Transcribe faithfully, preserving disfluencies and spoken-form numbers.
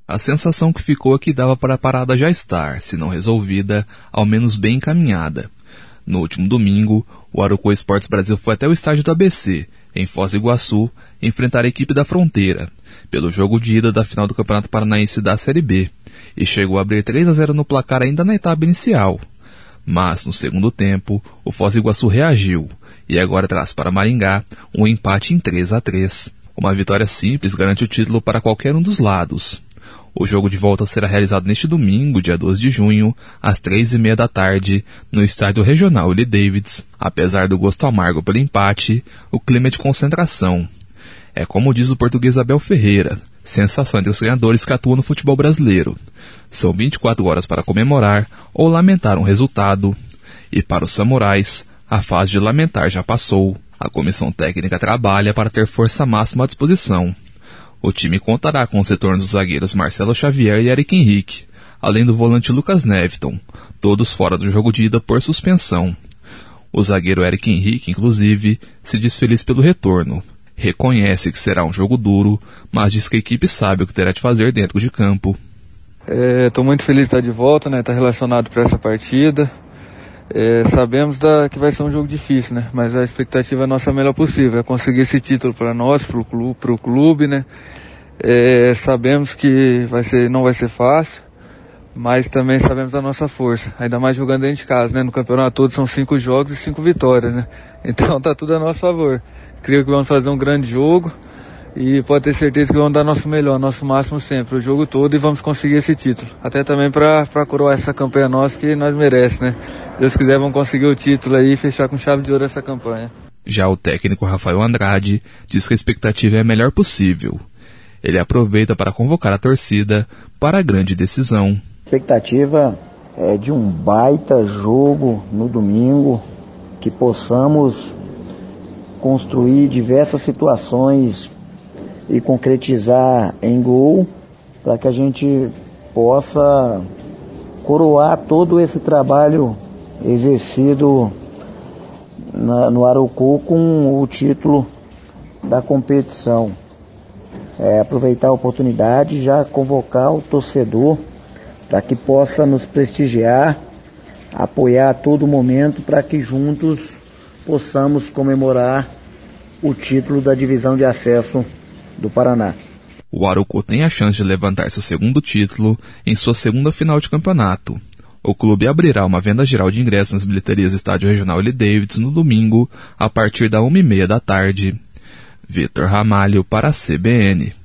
A sensação que ficou é que dava para a parada já estar, se não resolvida, ao menos bem encaminhada. No último domingo, o Arucó Esportes Brasil foi até o estádio do A B C, em Foz do Iguaçu, enfrentar a equipe da Fronteira, pelo jogo de ida da final do Campeonato Paranaense da Série B, e chegou a abrir três a zero no placar ainda na etapa inicial. Mas, no segundo tempo, o Foz do Iguaçu reagiu, e agora traz para Maringá um empate em três a três. Uma vitória simples garante o título para qualquer um dos lados. O jogo de volta será realizado neste domingo, dia doze de junho, às três e meia da tarde, no estádio regional Willie Davids. Apesar do gosto amargo pelo empate, o clima é de concentração. É como diz o português Abel Ferreira, sensação entre os treinadores que atuam no futebol brasileiro. São vinte e quatro horas para comemorar ou lamentar um resultado. E para os samurais, a fase de lamentar já passou. A comissão técnica trabalha para ter força máxima à disposição. O time contará com os retornos dos zagueiros Marcelo Xavier e Eric Henrique, além do volante Lucas Neviton, todos fora do jogo de ida por suspensão. O zagueiro Eric Henrique, inclusive, se diz feliz pelo retorno. Reconhece que será um jogo duro, mas diz que a equipe sabe o que terá de fazer dentro de campo. Estou é, muito feliz de estar de volta, né? Tá relacionado para essa partida. É, sabemos da, que vai ser um jogo difícil, né? Mas a expectativa é a nossa melhor possível, é conseguir esse título para nós, para o clube, pro clube, né? É, sabemos que vai ser, não vai ser fácil, mas também sabemos da nossa força, ainda mais jogando dentro de casa, né? No campeonato todo são cinco jogos e cinco vitórias, né? Então tá tudo a nosso favor. Creio que vamos fazer um grande jogo e pode ter certeza que vamos dar nosso melhor, nosso máximo sempre, o jogo todo, e vamos conseguir esse título. Até também para coroar essa campanha nossa que nós merecemos, né? Deus quiser, vamos conseguir o título aí e fechar com chave de ouro essa campanha. Já o técnico Rafael Andrade diz que a expectativa é a melhor possível. Ele aproveita para convocar a torcida para a grande decisão. A expectativa é de um baita jogo no domingo, que possamos construir diversas situações e concretizar em gol, para que a gente possa coroar todo esse trabalho exercido na, no Arucó com o título da competição. É, aproveitar a oportunidade, já convocar o torcedor para que possa nos prestigiar, apoiar a todo momento, para que juntos possamos comemorar o título da divisão de acesso do Paraná. O Arucó tem a chance de levantar seu segundo título em sua segunda final de campeonato. O clube abrirá uma venda geral de ingressos nas bilheterias do estádio regional Willie Davids no domingo, a partir da uma e meia da tarde. Vitor Ramalho para a C B N.